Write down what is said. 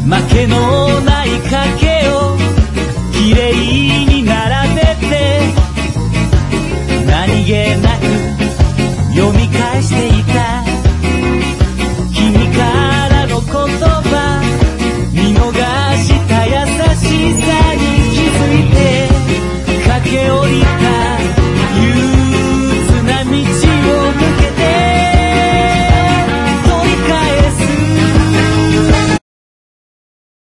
負けのない賭けをきれいに並べて何気なく読み返していく